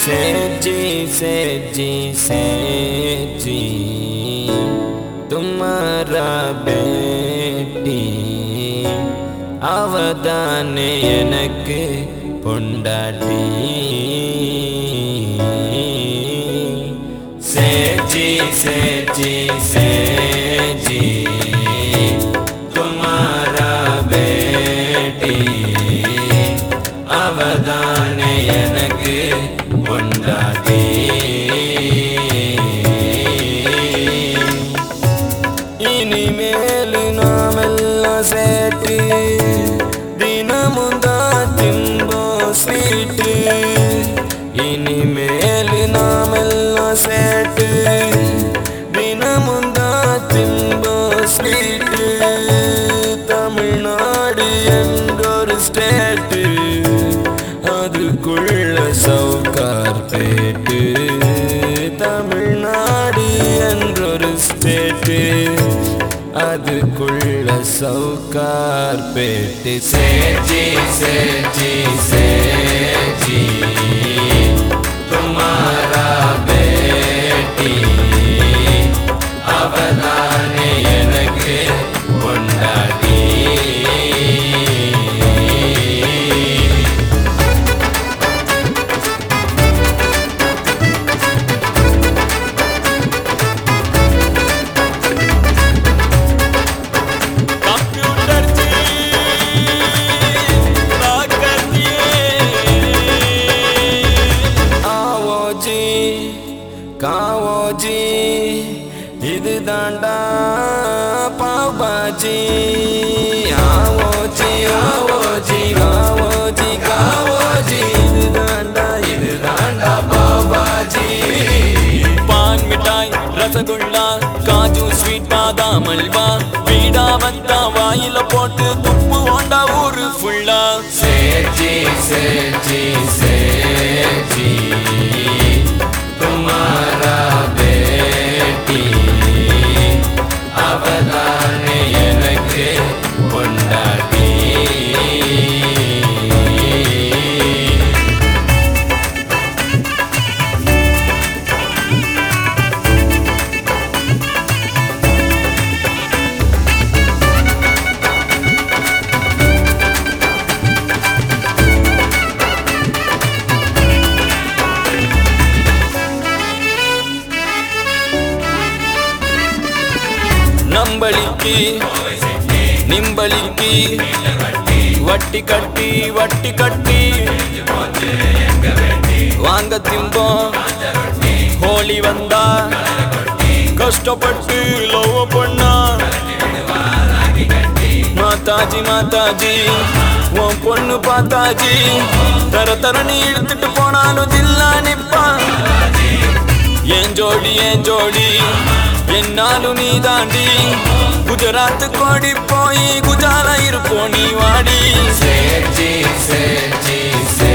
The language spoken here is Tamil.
सेजी तुम्हारा बेटी அவதானே எனக்கு பொண்டாட்டி सेजी तुम्हारा बेटी அவதானே எனக்கு பொண்டாட்டி இனிமேல் நாமெல்லாம் சேட்டு தினமும் தான் திம்போம் ஸ்வீட்டு இனிமேல் நாமெல்லாம் சேட்டு தினமும் தான் திம்போம் ஸ்வீட்டு தமிழ்நாடு என்றொரு ஸ்டேட்டு அதுக்குள்ள சவுகார்பேட்டு தமிழ்நாடு என்றொரு ஸ்டேட்டு அதுக்குள்ள சவுகார்பேட்டு सेजी तुम्हारा बेटी அவதானே எனக்கு பொண்டாட்டி காவோஜி இது தாண்டா பாபாஜி ஆவோஜி ஆவோஜி காவோஜி காவோஜி இது தாண்டா பாபாஜி பான் மிட்டாய் ரசகுல்லா காஜு ஸ்வீட் பாதாம் அல்வா வீடா வந்தா வாயில போட்டு துப்பு ஓண்டா ஊரு ஃபுல்லா सेजी तुम्हारा बेटी அவதானே எனக்கு பொண்டாட்டி நம்பளிக்கு நிம்பளிக்கு வட்டி கட்டி வாங்க திம்போம் ஹோலி வந்தா கஷ்டப்பட்டு லவ் பண்ணா மாதாஜி உன் பொண்ணு பார்த்தாஜி தரன்னு இழுத்துட்டு போனாலும் ஜில்லா நிப்பா ஏன் ஜோடி என்னாலும் நீ தாண்டி குஜராத் கோடி போய் குஜாலா இருப்போம் நீ வாடி सेजी